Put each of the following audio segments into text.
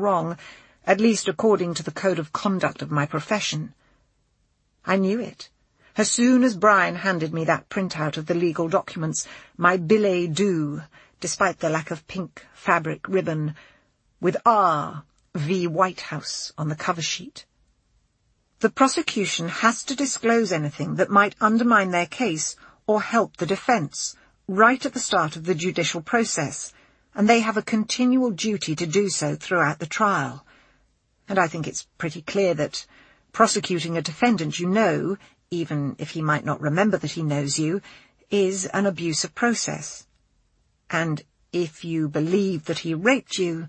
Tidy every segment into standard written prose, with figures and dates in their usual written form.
wrong, at least according to the code of conduct of my profession. I knew it. As soon as Brian handed me that printout of the legal documents, my billet doux, despite the lack of pink fabric ribbon, with R. v. Whitehouse on the cover sheet. The prosecution has to disclose anything that might undermine their case or help the defence, right at the start of the judicial process, and they have a continual duty to do so throughout the trial. And I think it's pretty clear that prosecuting a defendant you know, even if he might not remember that he knows you, is an abuse of process. And if you believe that he raped you,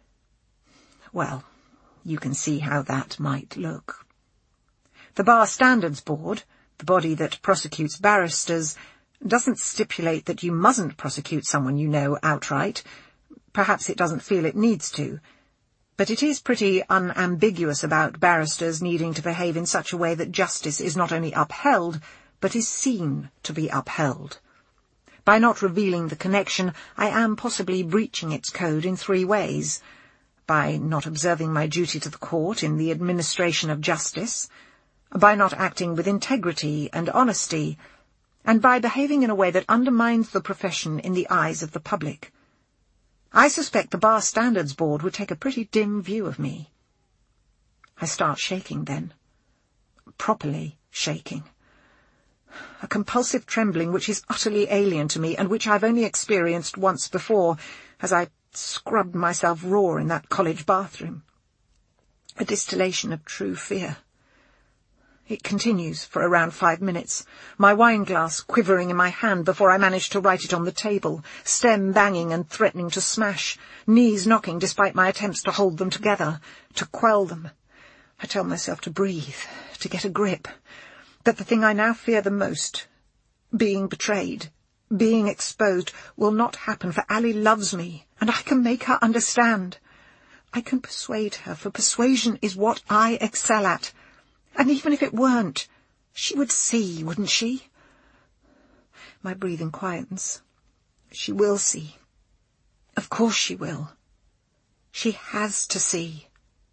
well, you can see how that might look. The Bar Standards Board, the body that prosecutes barristers, doesn't stipulate that you mustn't prosecute someone you know outright. Perhaps it doesn't feel it needs to. But it is pretty unambiguous about barristers needing to behave in such a way that justice is not only upheld, but is seen to be upheld. By not revealing the connection, I am possibly breaching its code in 3 ways. By not observing my duty to the court in the administration of justice, by not acting with integrity and honesty, and by behaving in a way that undermines the profession in the eyes of the public. I suspect the Bar Standards Board would take a pretty dim view of me. I start shaking then. Properly shaking. A compulsive trembling which is utterly alien to me and which I've only experienced once before, as I scrubbed myself raw in that college bathroom. A distillation of true fear. It continues for around 5 minutes, my wine-glass quivering in my hand before I manage to right it on the table, stem banging and threatening to smash, knees knocking despite my attempts to hold them together, to quell them. I tell myself to breathe, to get a grip, that the thing I now fear the most, being betrayed, being exposed, will not happen, for Ali loves me, and I can make her understand. I can persuade her, for persuasion is what I excel at. And even if it weren't, she would see, wouldn't she? My breathing quietens. She will see. Of course she will. She has to see.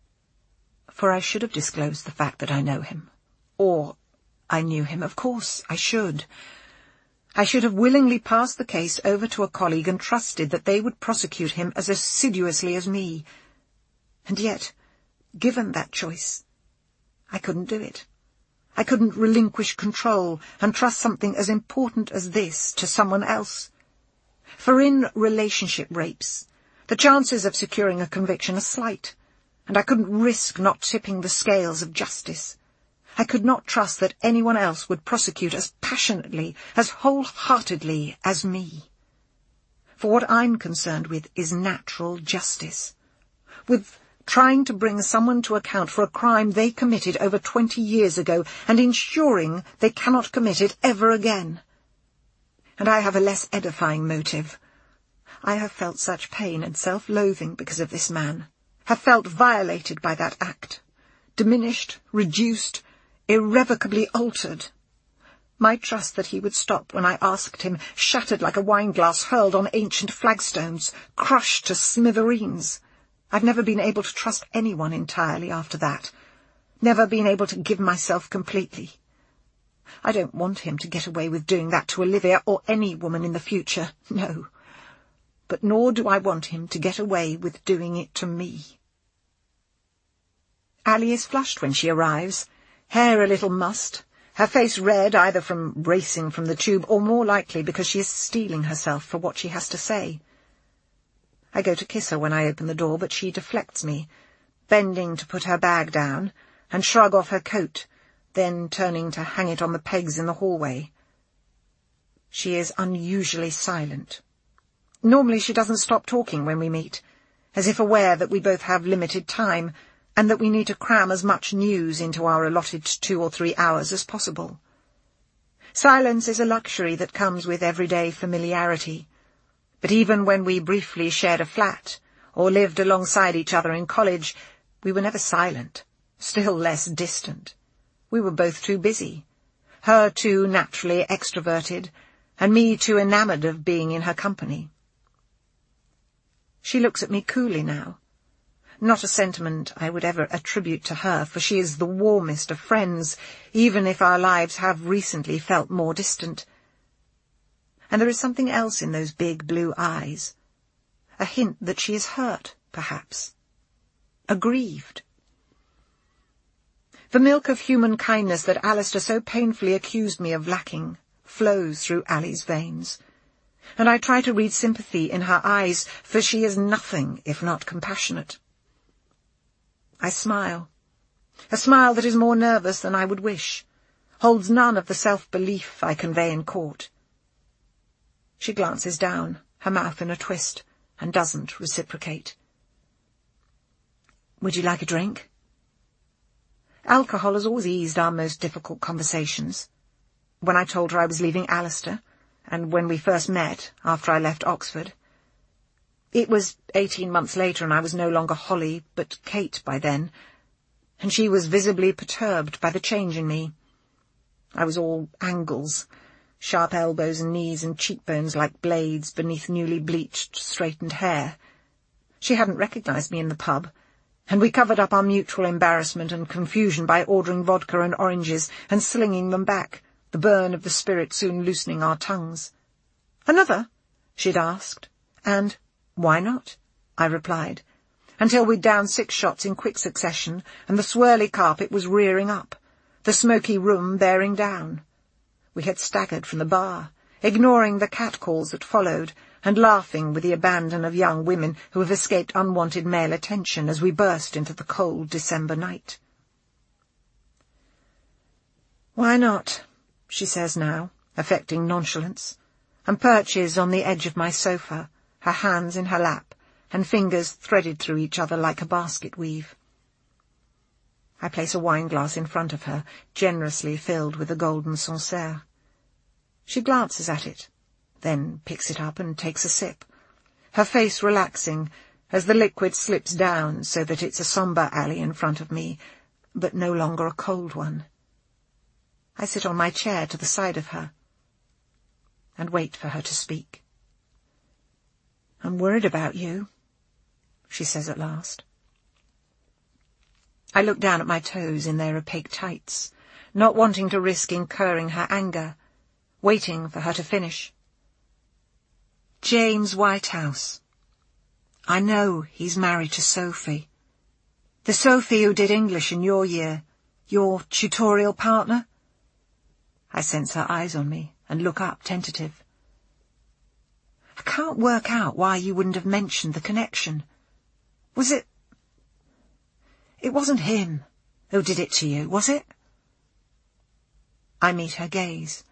For I should have disclosed the fact that I know him. Or I knew him, of course I should. I should have willingly passed the case over to a colleague and trusted that they would prosecute him as assiduously as me. And yet, given that choice, I couldn't do it. I couldn't relinquish control and trust something as important as this to someone else. For in relationship rapes, the chances of securing a conviction are slight, and I couldn't risk not tipping the scales of justice. I could not trust that anyone else would prosecute as passionately, as wholeheartedly as me. For what I'm concerned with is natural justice, with trying to bring someone to account for a crime they committed over 20 years ago and ensuring they cannot commit it ever again. And I have a less edifying motive. I have felt such pain and self-loathing because of this man, have felt violated by that act, diminished, reduced, irrevocably altered. My trust that he would stop when I asked him, shattered like a wine-glass hurled on ancient flagstones, crushed to smithereens. I've never been able to trust anyone entirely after that, never been able to give myself completely. I don't want him to get away with doing that to Olivia or any woman in the future, no. But nor do I want him to get away with doing it to me. Ali is flushed when she arrives, hair a little mussed, her face red either from racing from the tube or more likely because she is steeling herself for what she has to say. I go to kiss her when I open the door, but she deflects me, bending to put her bag down and shrug off her coat, then turning to hang it on the pegs in the hallway. She is unusually silent. Normally she doesn't stop talking when we meet, as if aware that we both have limited time and that we need to cram as much news into our allotted 2 or 3 hours as possible. Silence is a luxury that comes with everyday familiarity. But even when we briefly shared a flat, or lived alongside each other in college, we were never silent, still less distant. We were both too busy, her too naturally extroverted, and me too enamoured of being in her company. She looks at me coolly now, Not a sentiment I would ever attribute to her, for she is the warmest of friends, even if our lives have recently felt more distant. And there is something else in those big blue eyes. A hint that she is hurt, perhaps. Aggrieved. The milk of human kindness that Alistair so painfully accused me of lacking flows through Ally's veins, and I try to read sympathy in her eyes, for she is nothing if not compassionate. I smile, a smile that is more nervous than I would wish, holds none of the self-belief I convey in court. She glances down, her mouth in a twist, and doesn't reciprocate. "Would you like a drink?" Alcohol has always eased our most difficult conversations. When I told her I was leaving Alistair, and when we first met, after I left Oxford. It was 18 months later, and I was no longer Holly, but Kate by then, and she was visibly perturbed by the change in me. I was all angles, sharp elbows and knees and cheekbones like blades beneath newly bleached, straightened hair. She hadn't recognised me in the pub, and we covered up our mutual embarrassment and confusion by ordering vodka and oranges and slinging them back, the burn of the spirit soon loosening our tongues. "Another?" she'd asked, and "Why not?" I replied, until we'd downed 6 shots in quick succession, and the swirly carpet was rearing up, the smoky room bearing down. We had staggered from the bar, ignoring the catcalls that followed, and laughing with the abandon of young women who have escaped unwanted male attention as we burst into the cold December night. "Why not?" she says now, affecting nonchalance, and perches on the edge of my sofa, her hands in her lap, and fingers threaded through each other like a basket weave. I place a wineglass in front of her, generously filled with a golden Sancerre. She glances at it, then picks it up and takes a sip, her face relaxing as the liquid slips down so that it's a sombre alley in front of me, but no longer a cold one. I sit on my chair to the side of her and wait for her to speak. "I'm worried about you," she says at last. I look down at my toes in their opaque tights, not wanting to risk incurring her anger, waiting for her to finish. "James Whitehouse. I know he's married to Sophie. The Sophie who did English in your year, your tutorial partner?" I sense her eyes on me and look up, tentative. "I can't work out why you wouldn't have mentioned the connection. Was it... It wasn't him who did it to you, was it?" I meet her gaze.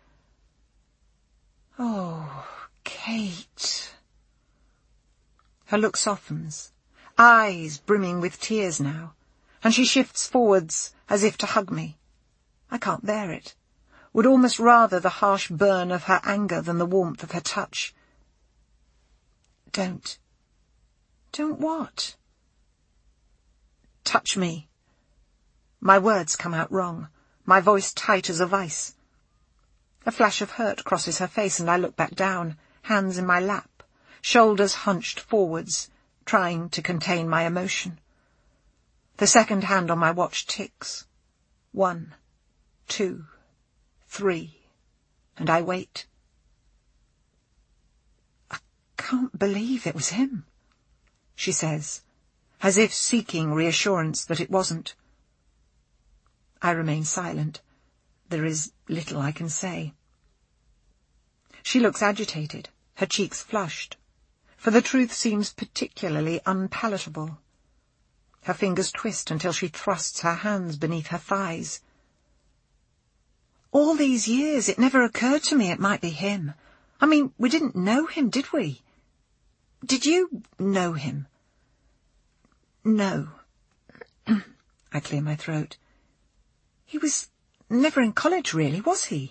"Oh, Kate." Her look softens, eyes brimming with tears now, and she shifts forwards as if to hug me. I can't bear it. Would almost rather the harsh burn of her anger than the warmth of her touch. "Don't. Don't what?" "Touch me." My words come out wrong, my voice tight as a vice. A flash of hurt crosses her face, and I look back down, hands in my lap, shoulders hunched forwards, trying to contain my emotion. The second hand on my watch ticks. 1, 2, 3, and I wait. "I can't believe it was him," she says, as if seeking reassurance that it wasn't. I remain silent. There is little I can say. She looks agitated, her cheeks flushed, for the truth seems particularly unpalatable. Her fingers twist until she thrusts her hands beneath her thighs. "All these years it never occurred to me it might be him. I mean, we didn't know him, did we? Did you know him?" "No." I clear my throat. "He was never in college, really, was he?"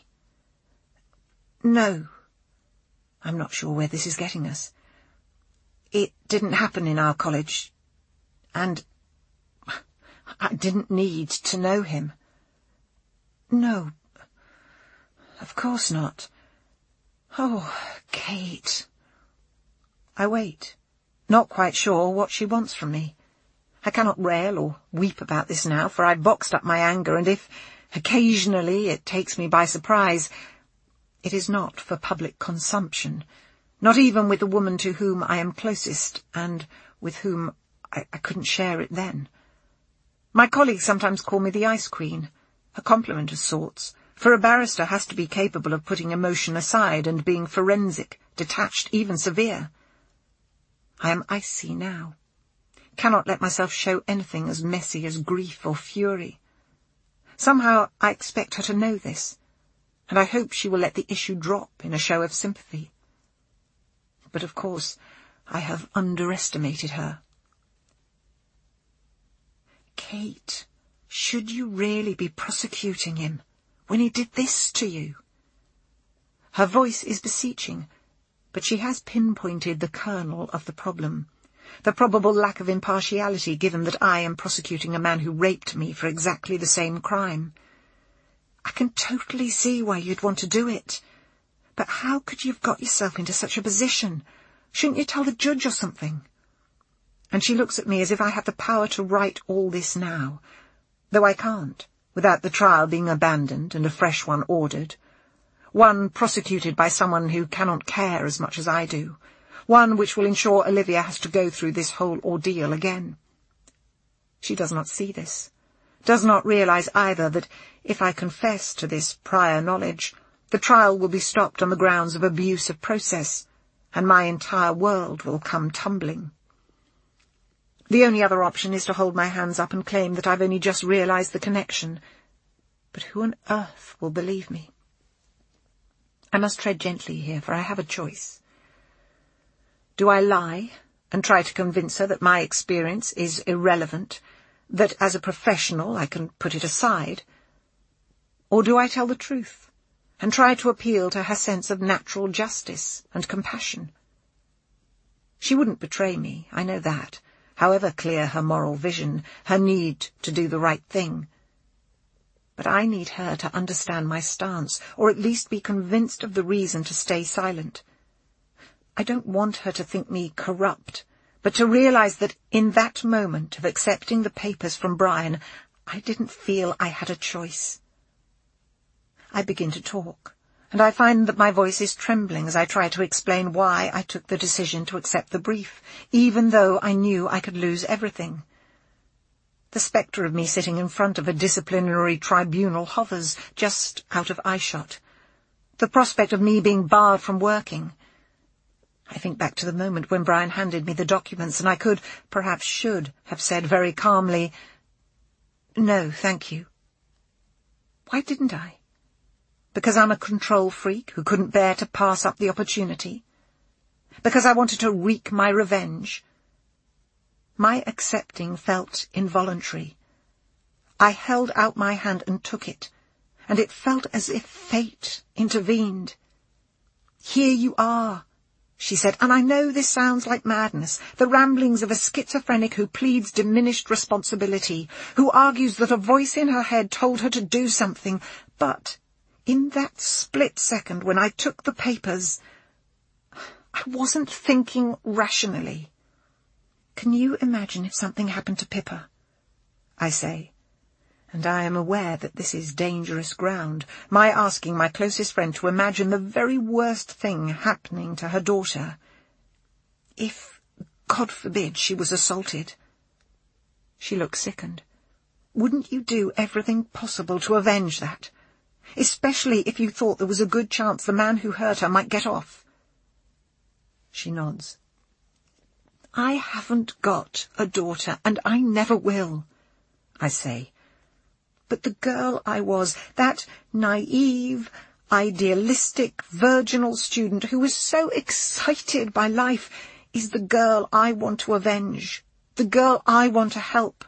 "No." I'm not sure where this is getting us. "It didn't happen in our college, and I didn't need to know him." "No, of course not." "Oh, Kate." I wait, not quite sure what she wants from me, I cannot rail or weep about this now, for I've boxed up my anger, and if occasionally it takes me by surprise, it is not for public consumption, not even with the woman to whom I am closest, and with whom I couldn't share it then. My colleagues sometimes call me the Ice Queen, a compliment of sorts, for a barrister has to be capable of putting emotion aside and being forensic, detached, even severe. I am icy now, cannot let myself show anything as messy as grief or fury. Somehow I expect her to know this, and I hope she will let the issue drop in a show of sympathy. But of course I have underestimated her. Kate, should you really be prosecuting him when he did this to you? Her voice is beseeching, but she has pinpointed the kernel of the problem, the probable lack of impartiality given that I am prosecuting a man who raped me for exactly the same crime. I can totally see why you'd want to do it, but how could you have got yourself into such a position? Shouldn't you tell the judge or something? And she looks at me as if I had the power to right all this now, though I can't, without the trial being abandoned and a fresh one ordered, one prosecuted by someone who cannot care as much as I do, one which will ensure Olivia has to go through this whole ordeal again. She does not see this, does not realize either that if I confess to this prior knowledge, the trial will be stopped on the grounds of abuse of process, and my entire world will come tumbling. The only other option is to hold my hands up and claim that I've only just realized the connection. But who on earth will believe me? I must tread gently here, for I have a choice. Do I lie and try to convince her that my experience is irrelevant, that as a professional I can put it aside? Or do I tell the truth and try to appeal to her sense of natural justice and compassion? She wouldn't betray me, I know that, however clear her moral vision, her need to do the right thing. But I need her to understand my stance, or at least be convinced of the reason to stay silent. I don't want her to think me corrupt, but to realize that in that moment of accepting the papers from Brian, I didn't feel I had a choice. I begin to talk, and I find that my voice is trembling as I try to explain why I took the decision to accept the brief, even though I knew I could lose everything. The spectre of me sitting in front of a disciplinary tribunal hovers just out of eyeshot. The prospect of me being barred from working. I think back to the moment when Brian handed me the documents, and I could, perhaps should, have said very calmly, "No, thank you." Why didn't I? Because I'm a control freak who couldn't bear to pass up the opportunity? Because I wanted to wreak my revenge? My accepting felt involuntary. I held out my hand and took it, and it felt as if fate intervened. "Here you are," she said, "and I know this sounds like madness, the ramblings of a schizophrenic who pleads diminished responsibility, who argues that a voice in her head told her to do something, but in that split second when I took the papers, I wasn't thinking rationally. Can you imagine if something happened to Pippa?" I say, and I am aware that this is dangerous ground, my asking my closest friend to imagine the very worst thing happening to her daughter. If, God forbid, she was assaulted. She looks sickened. Wouldn't you do everything possible to avenge that? Especially if you thought there was a good chance the man who hurt her might get off? She nods. I haven't got a daughter, and I never will, I say. But the girl I was, that naive, idealistic, virginal student who was so excited by life, is the girl I want to avenge, the girl I want to help.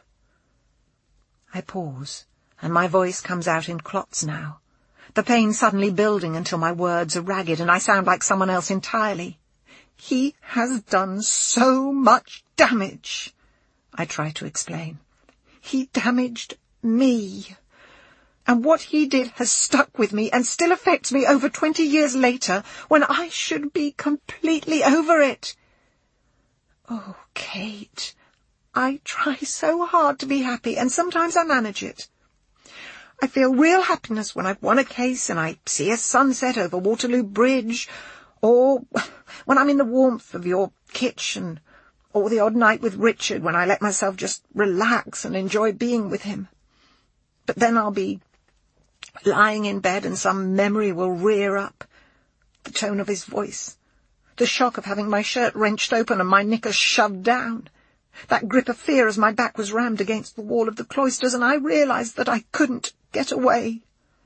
I pause, and my voice comes out in clots now, the pain suddenly building until my words are ragged and I sound like someone else entirely. He has done so much damage, I try to explain. He damaged me. And what he did has stuck with me and still affects me over 20 years later, when I should be completely over it. Oh, Kate, I try so hard to be happy, and sometimes I manage it. I feel real happiness when I've won a case and I see a sunset over Waterloo Bridge, or when I'm in the warmth of your kitchen, or the odd night with Richard when I let myself just relax and enjoy being with him. But then I'll be lying in bed and some memory will rear up. The tone of his voice, the shock of having my shirt wrenched open and my knickers shoved down, that grip of fear as my back was rammed against the wall of the cloisters and I realised that I couldn't get away.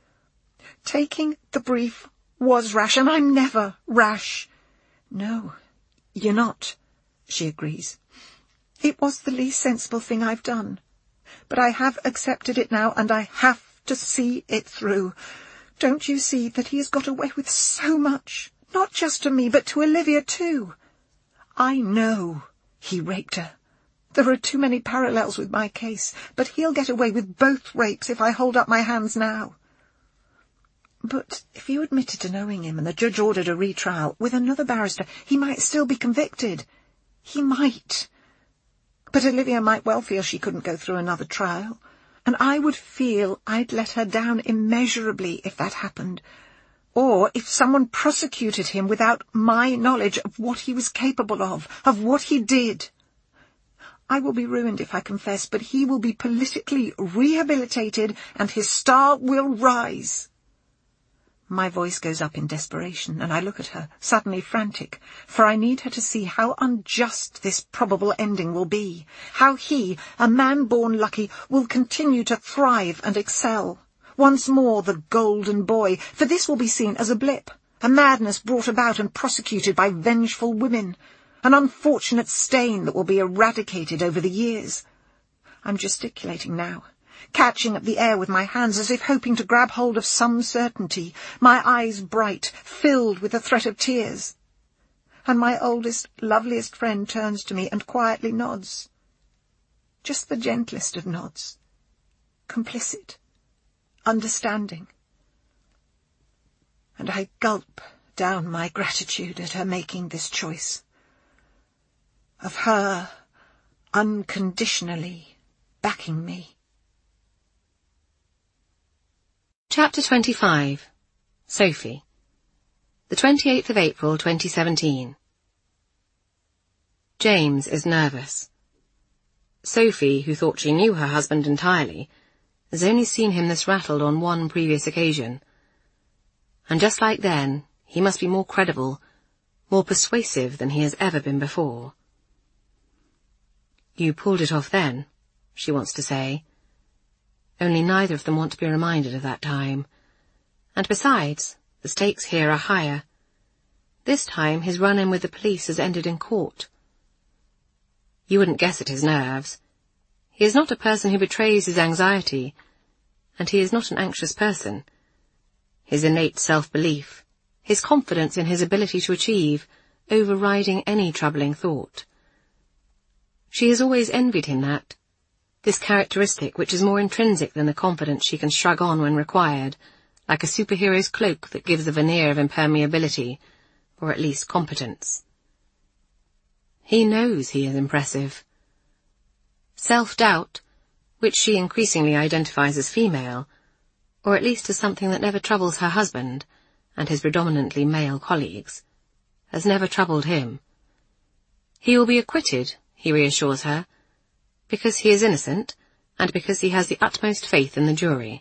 Taking the brief was rash, and I'm never rash. No, you're not, she agrees. It was the least sensible thing I've done. But I have accepted it now, and I have to see it through. Don't you see that he has got away with so much? Not just to me, but to Olivia too. I know he raped her. There are too many parallels with my case, but he'll get away with both rapes if I hold up my hands now. But if you admitted to knowing him and the judge ordered a retrial with another barrister, he might still be convicted. He might. But Olivia might well feel she couldn't go through another trial, and I would feel I'd let her down immeasurably if that happened, or if someone prosecuted him without my knowledge of what he was capable of what he did. I will be ruined if I confess, but he will be politically rehabilitated and his star will rise. My voice goes up in desperation, and I look at her, suddenly frantic, for I need her to see how unjust this probable ending will be, how he, a man born lucky, will continue to thrive and excel. Once more the golden boy, for this will be seen as a blip, a madness brought about and prosecuted by vengeful women, an unfortunate stain that will be eradicated over the years. I'm gesticulating now, catching at the air with my hands as if hoping to grab hold of some certainty, my eyes bright, filled with the threat of tears. And my oldest, loveliest friend turns to me and quietly nods. Just the gentlest of nods. Complicit. Understanding. And I gulp down my gratitude at her making this choice. Of her unconditionally backing me. Chapter 25. Sophie. The 28th of April 2017. James is nervous. Sophie, who thought she knew her husband entirely, has only seen him this rattled on one previous occasion. And just like then, he must be more credible, more persuasive than he has ever been before. You pulled it off then, she wants to say. Only neither of them want to be reminded of that time. And besides, the stakes here are higher. This time his run-in with the police has ended in court. You wouldn't guess at his nerves. He is not a person who betrays his anxiety, and he is not an anxious person. His innate self-belief, his confidence in his ability to achieve, overriding any troubling thought. She has always envied him that. This characteristic which is more intrinsic than the confidence she can shrug on when required, like a superhero's cloak that gives a veneer of impermeability, or at least competence. He knows he is impressive. Self-doubt, which she increasingly identifies as female, or at least as something that never troubles her husband and his predominantly male colleagues, has never troubled him. He will be acquitted, he reassures her, because he is innocent, and because he has the utmost faith in the jury.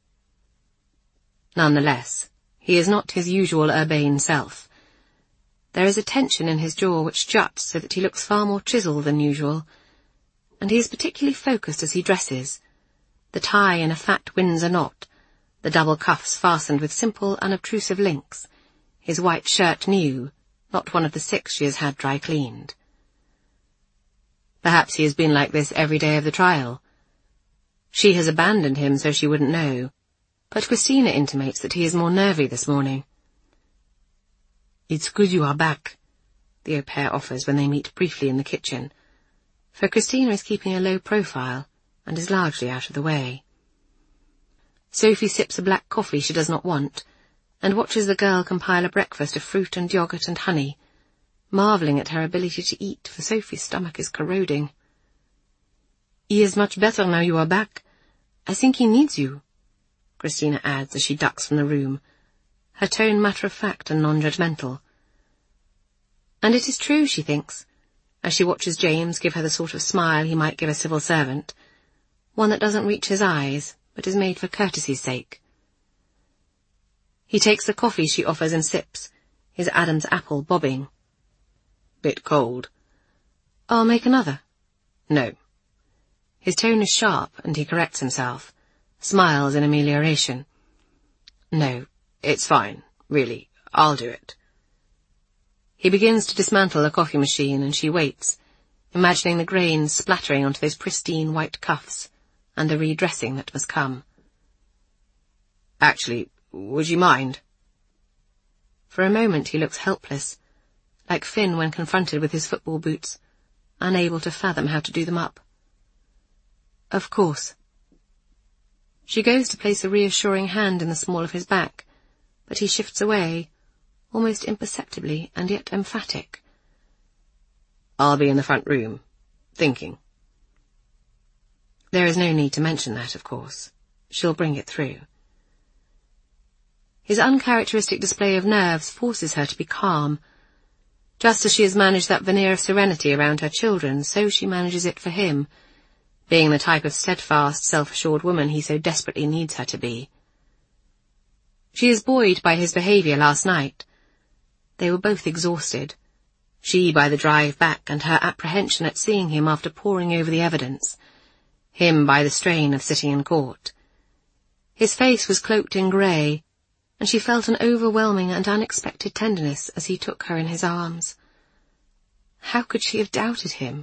Nonetheless, he is not his usual urbane self. There is a tension in his jaw which juts so that he looks far more chiselled than usual, and he is particularly focused as he dresses, the tie in a fat Windsor knot, the double cuffs fastened with simple, unobtrusive links, his white shirt new, not one of the 6 she has had dry cleaned. Perhaps he has been like this every day of the trial. She has abandoned him so she wouldn't know, but Christina intimates that he is more nervy this morning. "It's good you are back," the au pair offers when they meet briefly in the kitchen, for Christina is keeping a low profile and is largely out of the way. Sophie sips a black coffee she does not want, and watches the girl compile a breakfast of fruit and yogurt and honey, marvelling at her ability to eat, for Sophie's stomach is corroding. He is much better now you are back. I think he needs you, Christina adds as she ducks from the room, her tone matter-of-fact and non-judgmental. And it is true, she thinks, as she watches James give her the sort of smile he might give a civil servant, one that doesn't reach his eyes, but is made for courtesy's sake. He takes the coffee she offers and sips, his Adam's apple bobbing. Bit cold. I'll make another. No. His tone is sharp, and he corrects himself, smiles in amelioration. No, it's fine, really, I'll do it. He begins to dismantle the coffee machine, and she waits, imagining the grains splattering onto those pristine white cuffs, and the redressing that must come. Actually, would you mind? For a moment he looks helpless, like Finn when confronted with his football boots, unable to fathom how to do them up. Of course. She goes to place a reassuring hand in the small of his back, but he shifts away, almost imperceptibly and yet emphatic. I'll be in the front room, thinking. There is no need to mention that, of course. She'll bring it through. His uncharacteristic display of nerves forces her to be calm. Just as she has managed that veneer of serenity around her children, so she manages it for him, being the type of steadfast, self-assured woman he so desperately needs her to be. She is buoyed by his behaviour last night. They were both exhausted, she by the drive back and her apprehension at seeing him after poring over the evidence, him by the strain of sitting in court. His face was cloaked in grey, and she felt an overwhelming and unexpected tenderness as he took her in his arms. How could she have doubted him?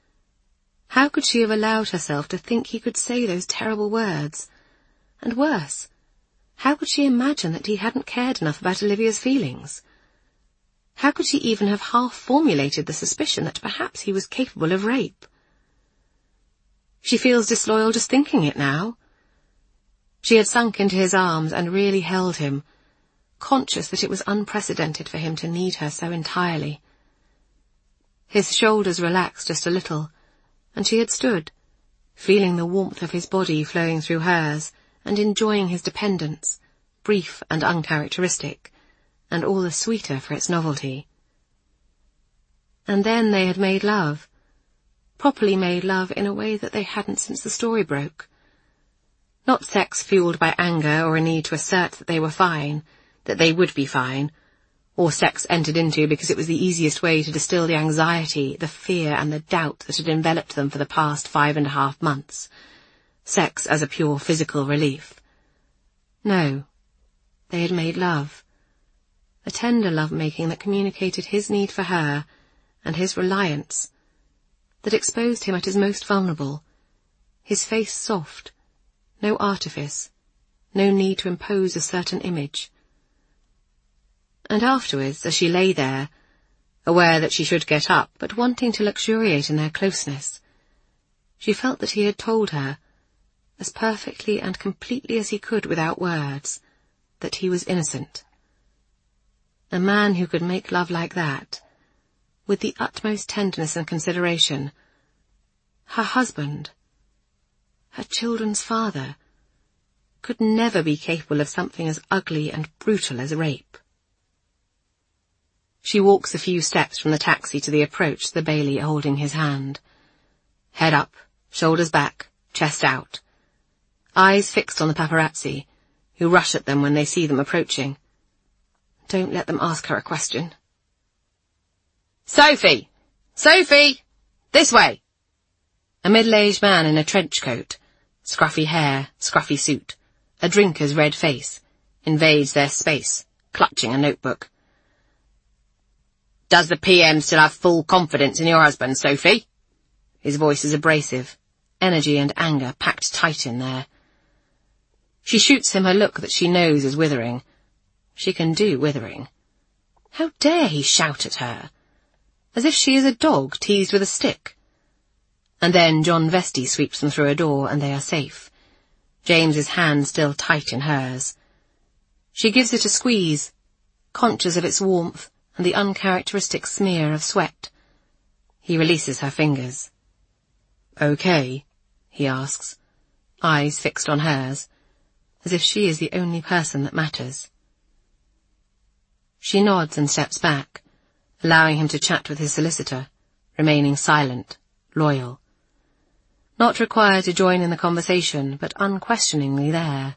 How could she have allowed herself to think he could say those terrible words? And worse, how could she imagine that he hadn't cared enough about Olivia's feelings? How could she even have half-formulated the suspicion that perhaps he was capable of rape? She feels disloyal just thinking it now. She had sunk into his arms and really held him, conscious that it was unprecedented for him to need her so entirely. His shoulders relaxed just a little, and she had stood, feeling the warmth of his body flowing through hers, and enjoying his dependence, brief and uncharacteristic, and all the sweeter for its novelty. And then they had made love, properly made love in a way that they hadn't since the story broke. Not sex fueled by anger or a need to assert that they were fine, that they would be fine, or sex entered into because it was the easiest way to distill the anxiety, the fear and the doubt that had enveloped them for the past 5.5 months. Sex as a pure physical relief. No, they had made love. A tender love-making that communicated his need for her and his reliance, that exposed him at his most vulnerable, his face soft, no artifice, no need to impose a certain image. And afterwards, as she lay there, aware that she should get up, but wanting to luxuriate in their closeness, she felt that he had told her, as perfectly and completely as he could without words, that he was innocent. A man who could make love like that, with the utmost tenderness and consideration, her husband, her children's father, could never be capable of something as ugly and brutal as rape. She walks a few steps from the taxi to the approach, the Bailey holding his hand. Head up, shoulders back, chest out. Eyes fixed on the paparazzi, who rush at them when they see them approaching. Don't let them ask her a question. Sophie! Sophie! This way! A middle-aged man in a trench coat, scruffy hair, scruffy suit, a drinker's red face, invades their space, clutching a notebook. Does the PM still have full confidence in your husband, Sophie? His voice is abrasive, energy and anger packed tight in there. She shoots him a look that she knows is withering. She can do withering. How dare he shout at her? As if she is a dog teased with a stick. And then John Vestey sweeps them through a door and they are safe, James's hand still tight in hers. She gives it a squeeze, conscious of its warmth and the uncharacteristic smear of sweat. He releases her fingers. Okay, he asks, eyes fixed on hers, as if she is the only person that matters. She nods and steps back, allowing him to chat with his solicitor, remaining silent, loyal. Not required to join in the conversation, but unquestioningly there.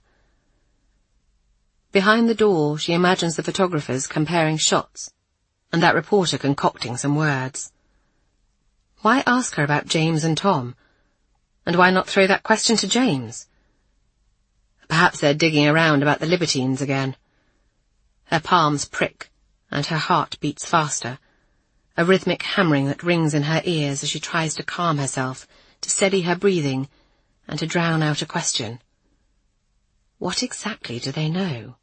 Behind the door, she imagines the photographers comparing shots, and that reporter concocting some words. Why ask her about James and Tom? And why not throw that question to James? Perhaps they're digging around about the libertines again. Her palms prick, and her heart beats faster, a rhythmic hammering that rings in her ears as she tries to calm herself, to steady her breathing, and to drown out a question. What exactly do they know?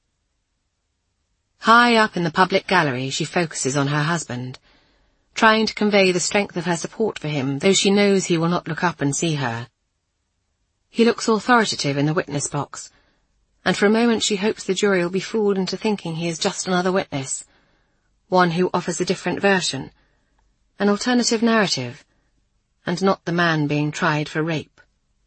High up in the public gallery, she focuses on her husband, trying to convey the strength of her support for him, though she knows he will not look up and see her. He looks authoritative in the witness box, and for a moment she hopes the jury will be fooled into thinking he is just another witness, one who offers a different version, an alternative narrative, and not the man being tried for rape.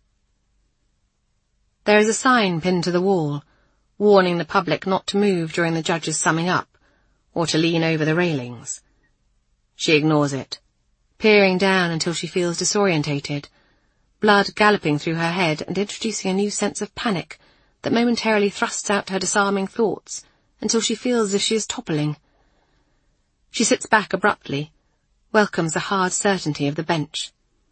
There is a sign pinned to the wall, warning the public not to move during the judge's summing up, or to lean over the railings. She ignores it, peering down until she feels disorientated, blood galloping through her head and introducing a new sense of panic that momentarily thrusts out her disarming thoughts until she feels as if she is toppling. She sits back abruptly, welcomes the hard certainty of the bench.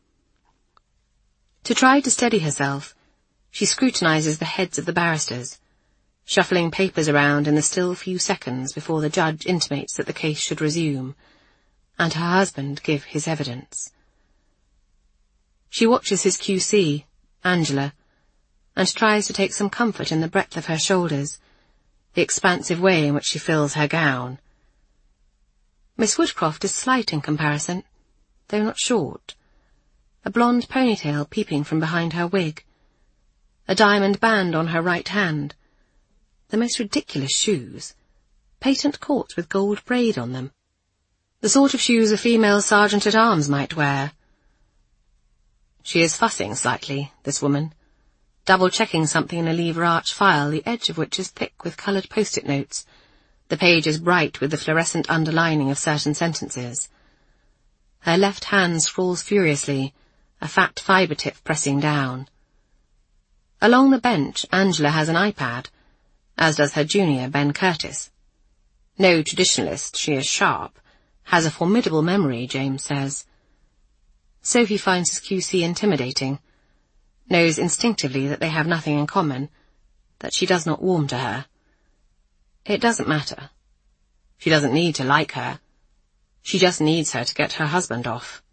To try to steady herself, she scrutinizes the heads of the barristers, shuffling papers around in the still few seconds before the judge intimates that the case should resume, and her husband give his evidence. She watches his QC, Angela, and tries to take some comfort in the breadth of her shoulders, the expansive way in which she fills her gown. Miss Woodcroft is slight in comparison, though not short, a blonde ponytail peeping from behind her wig, a diamond band on her right hand, the most ridiculous shoes, patent caught with gold braid on them, the sort of shoes a female sergeant-at-arms might wear. She is fussing slightly, this woman, double-checking something in a lever arch file, the edge of which is thick with coloured post-it notes, the page is bright with the fluorescent underlining of certain sentences. Her left hand scrawls furiously, a fat fibre tip pressing down. Along the bench, Angela has an iPad, as does her junior, Ben Curtis. No traditionalist, she is sharp, has a formidable memory, James says. Sophie finds his QC intimidating, knows instinctively that they have nothing in common, that she does not warm to her. It doesn't matter. She doesn't need to like her. She just needs her to get her husband off.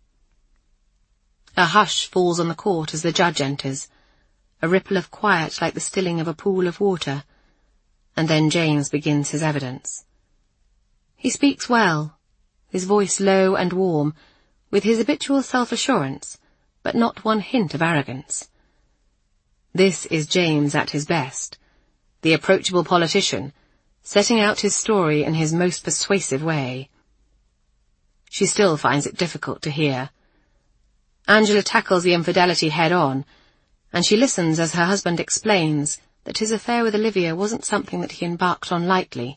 A hush falls on the court as the judge enters, a ripple of quiet like the stilling of a pool of water, and then James begins his evidence. He speaks well, his voice low and warm, with his habitual self-assurance, but not one hint of arrogance. This is James at his best, the approachable politician, setting out his story in his most persuasive way. She still finds it difficult to hear. Angela tackles the infidelity head-on, and she listens as her husband explains that his affair with Olivia wasn't something that he embarked on lightly.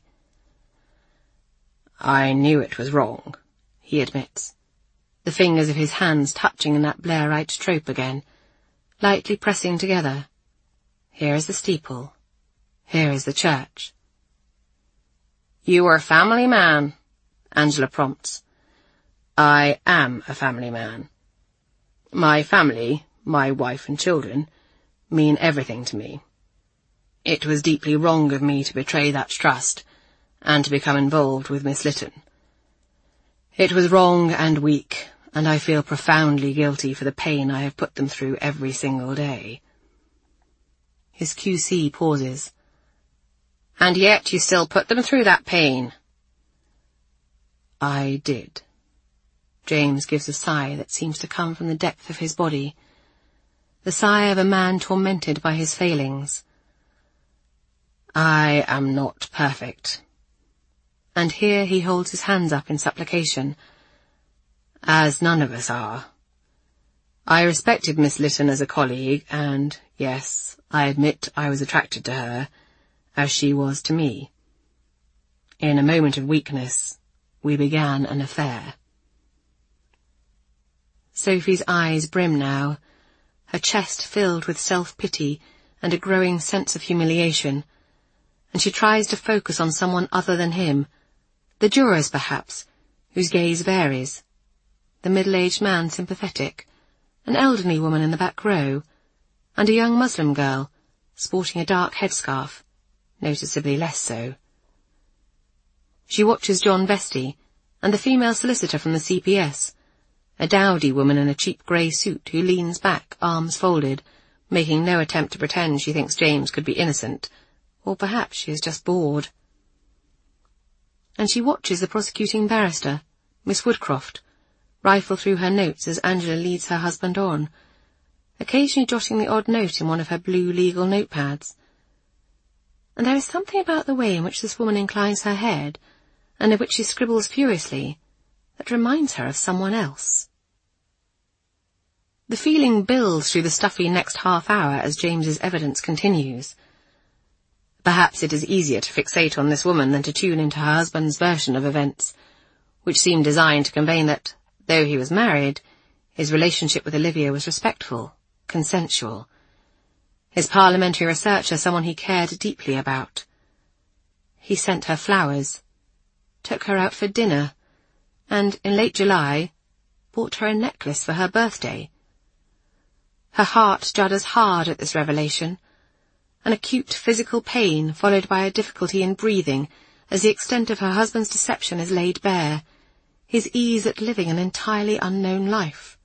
"I knew it was wrong," he admits, the fingers of his hands touching in that Blairite trope again, lightly pressing together. Here is the steeple. Here is the church. "You are a family man," Angela prompts. "I am a family man. My family, my wife and children, mean everything to me. It was deeply wrong of me to betray that trust, and to become involved with Miss Lytton. It was wrong and weak, and I feel profoundly guilty for the pain I have put them through every single day." His QC pauses. "And yet you still put them through that pain." "I did." James gives a sigh that seems to come from the depth of his body, the sigh of a man tormented by his failings. "I am not perfect." And here he holds his hands up in supplication. "As none of us are. I respected Miss Lytton as a colleague, and, yes, I admit I was attracted to her, as she was to me. In a moment of weakness, we began an affair. Sophie's eyes brim now, her chest filled with self-pity and a growing sense of humiliation, and she tries to focus on someone other than him, the jurors perhaps, whose gaze varies, the middle-aged man sympathetic, an elderly woman in the back row, and a young Muslim girl, sporting a dark headscarf, noticeably less so. She watches John Vestey and the female solicitor from the CPS, a dowdy woman in a cheap grey suit who leans back, arms folded, making no attempt to pretend she thinks James could be innocent, or perhaps she is just bored. And she watches the prosecuting barrister, Miss Woodcroft, rifle through her notes as Angela leads her husband on, occasionally jotting the odd note in one of her blue legal notepads. And there is something about the way in which this woman inclines her head, and in which she scribbles furiously, that reminds her of someone else. The feeling builds through the stuffy next half hour as James's evidence continues. Perhaps it is easier to fixate on this woman than to tune into her husband's version of events, which seemed designed to convey that, though he was married, his relationship with Olivia was respectful, consensual. His parliamentary researcher someone he cared deeply about. He sent her flowers, took her out for dinner, and, in late July, bought her a necklace for her birthday. Her heart judders hard at this revelation, an acute physical pain followed by a difficulty in breathing as the extent of her husband's deception is laid bare, his ease at living an entirely unknown life.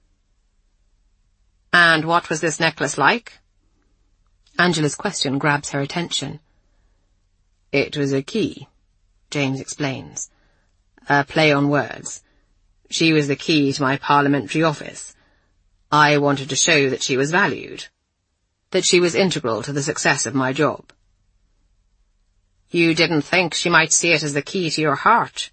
"And what was this necklace like?" Angela's question grabs her attention. "It was a key," James explains. "A play on words. She was the key to my parliamentary office. I wanted to show that she was valued, that she was integral to the success of my job." "You didn't think she might see it as the key to your heart?"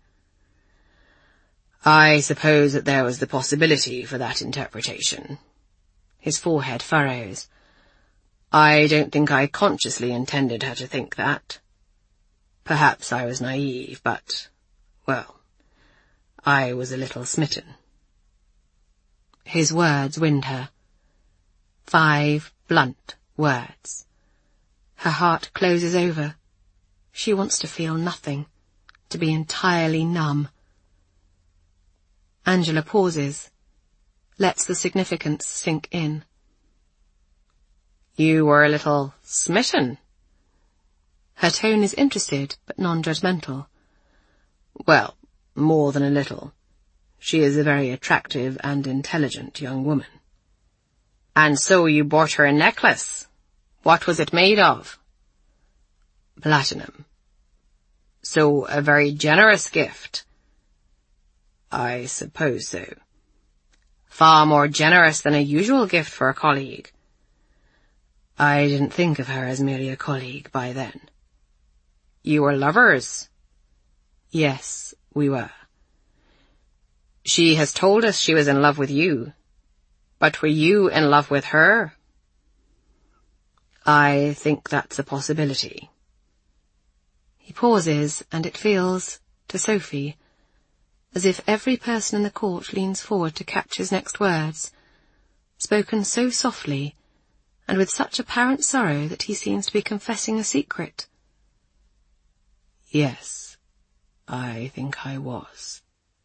"I suppose that there was the possibility for that interpretation." His forehead furrows. "I don't think I consciously intended her to think that. Perhaps I was naive, but, well, I was a little smitten." His words wind her. 5 blunt words. Her heart closes over. She wants to feel nothing, to be entirely numb. Angela pauses, lets the significance sink in. "You were a little smitten?" Her tone is interested, but non-judgmental. "Well, more than a little. She is a very attractive and intelligent young woman." "And so you bought her a necklace. What was it made of?" "Platinum." "So a very generous gift." "I suppose so." "Far more generous than a usual gift for a colleague." "I didn't think of her as merely a colleague by then." "You were lovers?" "Yes, we were." "She has told us she was in love with you. But were you in love with her?" "I think that's a possibility." He pauses, and it feels, to Sophie, as if every person in the court leans forward to catch his next words, spoken so softly, and with such apparent sorrow that he seems to be confessing a secret. "Yes, I think I was."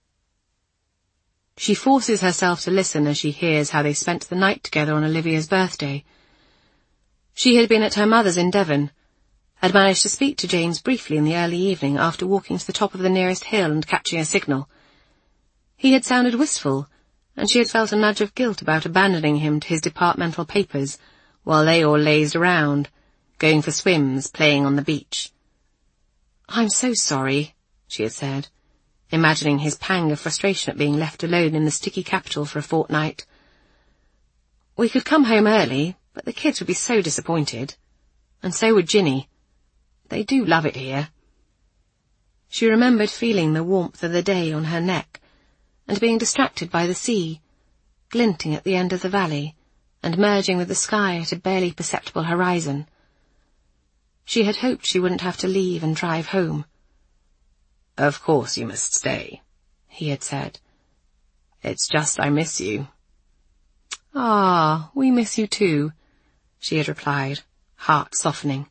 She forces herself to listen as she hears how they spent the night together on Olivia's birthday. She had been at her mother's in Devon, had managed to speak to James briefly in the early evening after walking to the top of the nearest hill and catching a signal. He had sounded wistful, and she had felt a nudge of guilt about abandoning him to his departmental papers while they all lazed around, going for swims, playing on the beach. "I'm so sorry," she had said, imagining his pang of frustration at being left alone in the sticky capital for a fortnight. "We could come home early, but the kids would be so disappointed. And so would Ginny. They do love it here." She remembered feeling the warmth of the day on her neck, and being distracted by the sea, glinting at the end of the valley, and merging with the sky at a barely perceptible horizon. She had hoped she wouldn't have to leave and drive home. "Of course you must stay," he had said. "It's just I miss you." "Ah, we miss you too," she had replied, heart softening.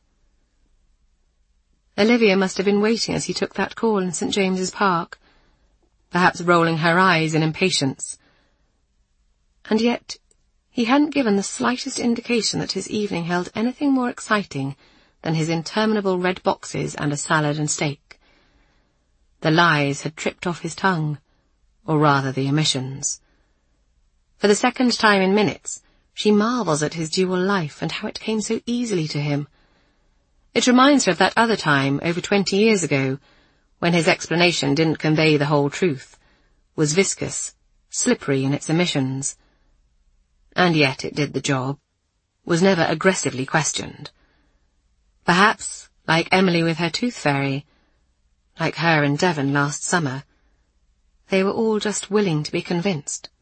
Olivia must have been waiting as he took that call in St. James's Park, perhaps rolling her eyes in impatience. And yet he hadn't given the slightest indication that his evening held anything more exciting than his interminable red boxes and a salad and steak. The lies had tripped off his tongue, or rather the omissions. For the second time in minutes, she marvels at his dual life and how it came so easily to him. It reminds her of that other time, over 20 years ago, when his explanation didn't convey the whole truth, was viscous, slippery in its omissions. And yet it did the job, was never aggressively questioned. Perhaps, like Emily with her tooth fairy, like her in Devon last summer, they were all just willing to be convinced.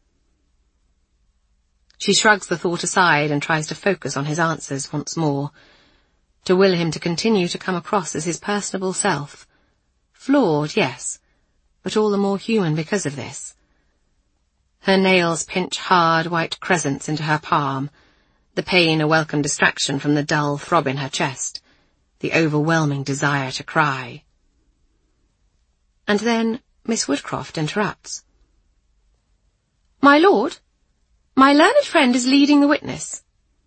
She shrugs the thought aside and tries to focus on his answers once more, to will him to continue to come across as his personable self. Flawed, yes, but all the more human because of this. Her nails pinch hard white crescents into her palm, the pain a welcome distraction from the dull throb in her chest, the overwhelming desire to cry. And then Miss Woodcroft interrupts. "My lord, my learned friend is leading the witness."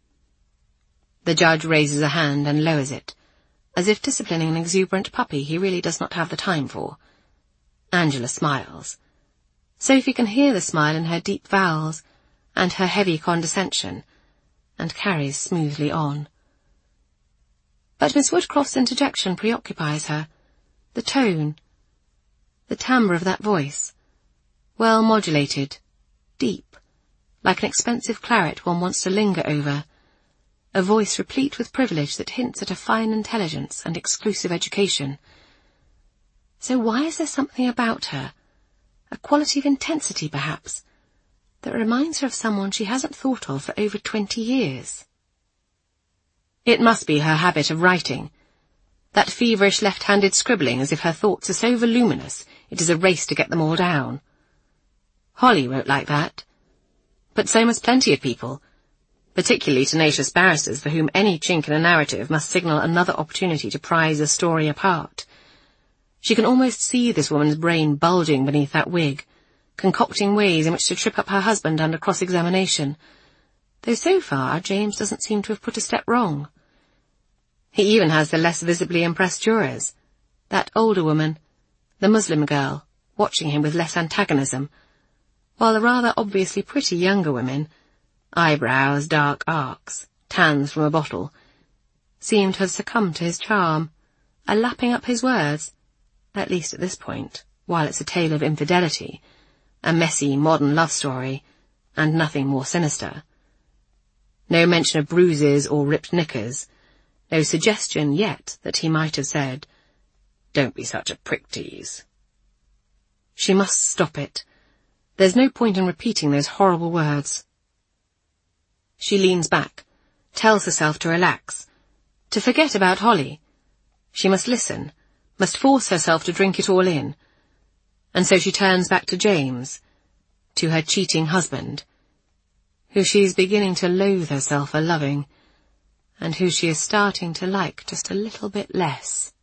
The judge raises a hand and lowers it, as if disciplining an exuberant puppy he really does not have the time for. Angela smiles. Sophie can hear the smile in her deep vowels and her heavy condescension, and carries smoothly on. But Miss Woodcroft's interjection preoccupies her. The tone, the timbre of that voice, well modulated, deep, like an expensive claret one wants to linger over, a voice replete with privilege that hints at a fine intelligence and exclusive education. So why is there something about her, a quality of intensity perhaps, that reminds her of someone she hasn't thought of for over 20 years? It must be her habit of writing, that feverish left-handed scribbling as if her thoughts are so voluminous it is a race to get them all down. Holly wrote like that, but so must plenty of people, particularly tenacious barristers for whom any chink in a narrative must signal another opportunity to prize a story apart. She can almost see this woman's brain bulging beneath that wig, concocting ways in which to trip up her husband under cross-examination, though so far James doesn't seem to have put a step wrong. He even has the less visibly impressed jurors, that older woman, the Muslim girl, watching him with less antagonism, while the rather obviously pretty younger women, eyebrows, dark arcs, tans from a bottle, seem to have succumbed to his charm, are lapping up his words, at least at this point, while it's a tale of infidelity, a messy modern love story, and nothing more sinister. No mention of bruises or ripped knickers, no suggestion yet that he might have said, "Don't be such a prick tease." She must stop it. There's no point in repeating those horrible words. She leans back, tells herself to relax, to forget about Holly. She must listen, must force herself to drink it all in. And so she turns back to James, to her cheating husband, who she is beginning to loathe herself for loving, and who she is starting to like just a little bit less.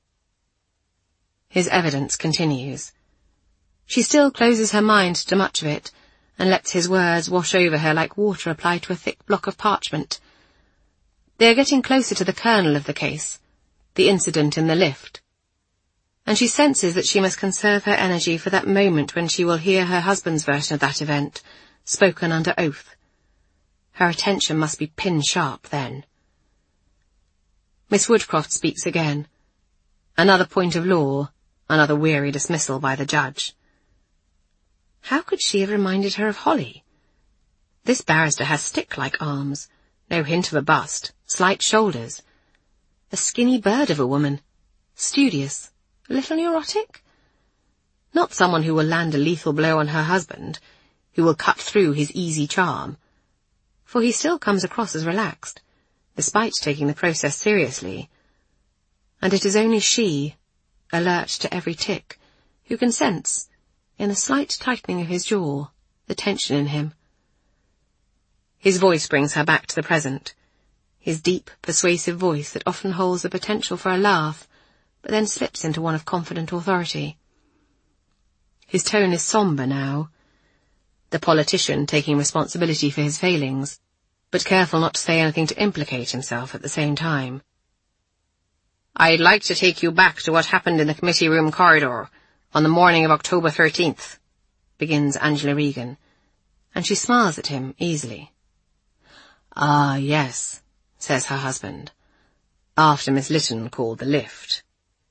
His evidence continues. She still closes her mind to much of it, and lets his words wash over her like water applied to a thick block of parchment. They are getting closer to the kernel of the case, the incident in the lift, and she senses that she must conserve her energy for that moment when she will hear her husband's version of that event, spoken under oath. Her attention must be pin-sharp then. Miss Woodcroft speaks again. Another point of law, another weary dismissal by the judge. How could she have reminded her of Holly? This barrister has stick-like arms, no hint of a bust, slight shoulders. A skinny bird of a woman, studious, a little neurotic. Not someone who will land a lethal blow on her husband, who will cut through his easy charm. For he still comes across as relaxed, despite taking the process seriously. And it is only she, alert to every tick, who can sense, in a slight tightening of his jaw, the tension in him. His voice brings her back to the present, his deep, persuasive voice that often holds the potential for a laugh, but then slips into one of confident authority. His tone is sombre now, the politician taking responsibility for his failings, but careful not to say anything to implicate himself at the same time. "I'd like to take you back to what happened in the committee room corridor on the morning of October 13th, begins Angela Regan, and she smiles at him easily. "Ah, yes," says her husband, "after Miss Lytton called the lift."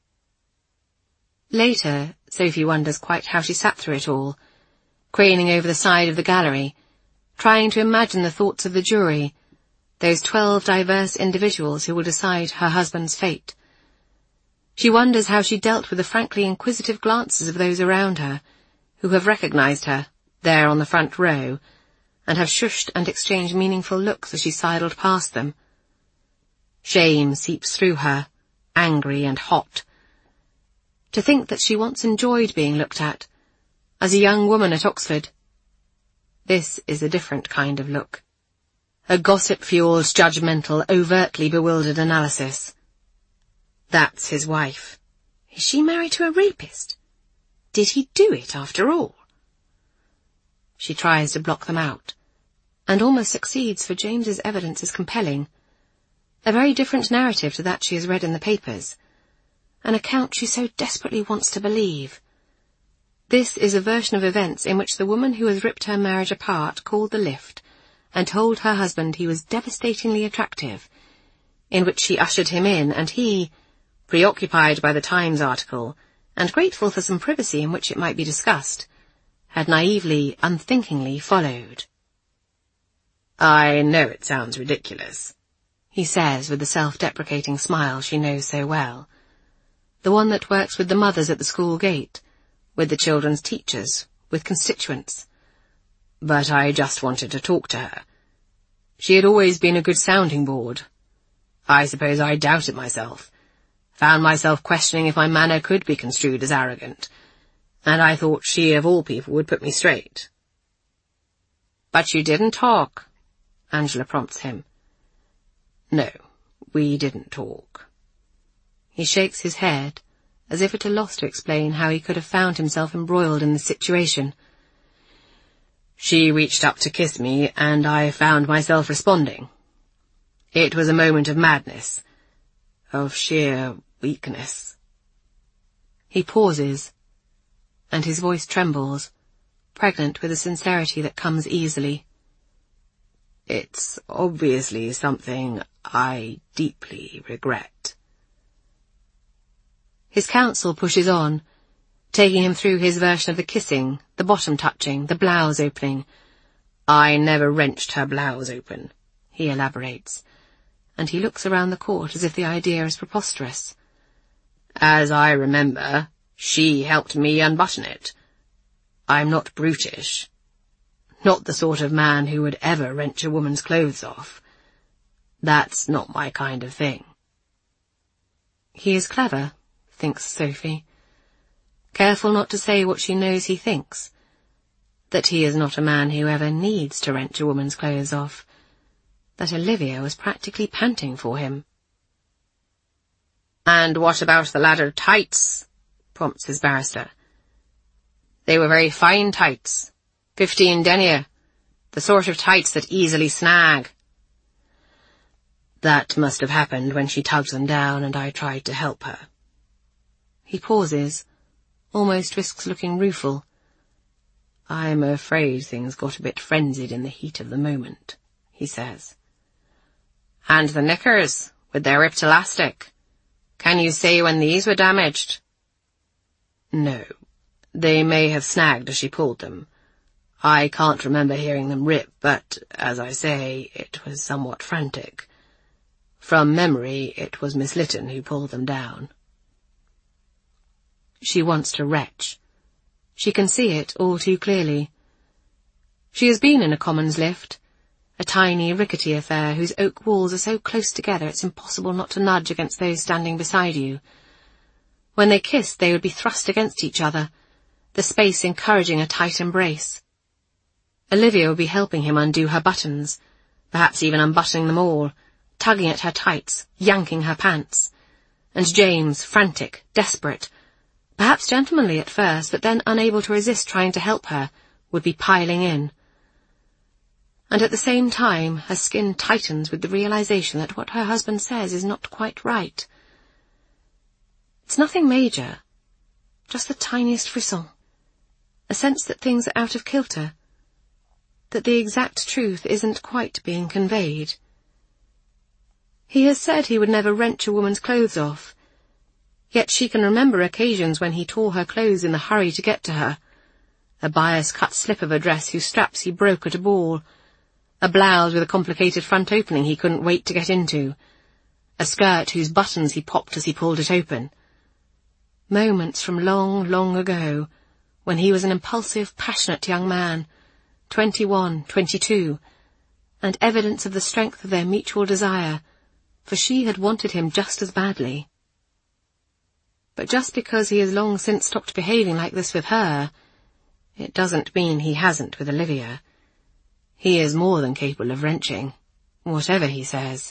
Later, Sophie wonders quite how she sat through it all, craning over the side of the gallery, trying to imagine the thoughts of the jury, those 12 diverse individuals who will decide her husband's fate. She wonders how she dealt with the frankly inquisitive glances of those around her, who have recognized her, there on the front row, and have shushed and exchanged meaningful looks as she sidled past them. Shame seeps through her, angry and hot. To think that she once enjoyed being looked at, as a young woman at Oxford. This is a different kind of look. A gossip-fueled, judgmental, overtly bewildered analysis. That's his wife. Is she married to a rapist? Did he do it after all? She tries to block them out, and almost succeeds, for James's evidence is compelling. A very different narrative to that she has read in the papers. An account she so desperately wants to believe. This is a version of events in which the woman who has ripped her marriage apart called the lift and told her husband he was devastatingly attractive, in which she ushered him in, and he, preoccupied by the Times article, and grateful for some privacy in which it might be discussed, had naively, unthinkingly followed. "I know it sounds ridiculous," he says with the self-deprecating smile she knows so well, the one that works with the mothers at the school gate, with the children's teachers, with constituents. "But I just wanted to talk to her. She had always been a good sounding board. I suppose I doubted myself, found myself questioning if my manner could be construed as arrogant, and I thought she of all people would put me straight." "But you didn't talk," Angela prompts him. "No, we didn't talk." He shakes his head, as if at a loss to explain how he could have found himself embroiled in this situation. "She reached up to kiss me, and I found myself responding. It was a moment of madness, of sheer weakness." He pauses, and his voice trembles, pregnant with a sincerity that comes easily. "It's obviously something I deeply regret." His counsel pushes on, taking him through his version of the kissing, the bottom touching, the blouse opening. "I never wrenched her blouse open," he elaborates, and he looks around the court as if the idea is preposterous. "As I remember, she helped me unbutton it. I'm not brutish. Not the sort of man who would ever wrench a woman's clothes off. That's not my kind of thing." He is clever, thinks Sophie, careful not to say what she knows he thinks, that he is not a man who ever needs to wrench a woman's clothes off, that Olivia was practically panting for him. "And what about the ladder tights?" prompts his barrister. "They were very fine tights, 15 denier, the sort of tights that easily snag." "That must have happened when she tugged them down and I tried to help her." He pauses, almost risks looking rueful. "I'm afraid things got a bit frenzied in the heat of the moment," he says. "And the knickers, with their ripped elastic. Can you say when these were damaged?" "No. They may have snagged as she pulled them. I can't remember hearing them rip, but, as I say, it was somewhat frantic. From memory, it was Miss Lytton who pulled them down." She wants to retch. She can see it all too clearly. She has been in a Commons lift, a tiny, rickety affair whose oak walls are so close together it's impossible not to nudge against those standing beside you. When they kissed, they would be thrust against each other, the space encouraging a tight embrace. Olivia would be helping him undo her buttons, perhaps even unbuttoning them all, tugging at her tights, yanking her pants. And James, frantic, desperate, perhaps gentlemanly at first, but then unable to resist trying to help her, would be piling in. And at the same time, her skin tightens with the realization that what her husband says is not quite right. It's nothing major, just the tiniest frisson, a sense that things are out of kilter, that the exact truth isn't quite being conveyed. He has said he would never wrench a woman's clothes off, yet she can remember occasions when he tore her clothes in the hurry to get to her, a bias-cut slip of a dress whose straps he broke at a ball, a blouse with a complicated front opening he couldn't wait to get into, a skirt whose buttons he popped as he pulled it open. Moments from long, long ago, when he was an impulsive, passionate young man, 21, 22, and evidence of the strength of their mutual desire, for she had wanted him just as badly. But just because he has long since stopped behaving like this with her, it doesn't mean he hasn't with Olivia. He is more than capable of wrenching, whatever he says.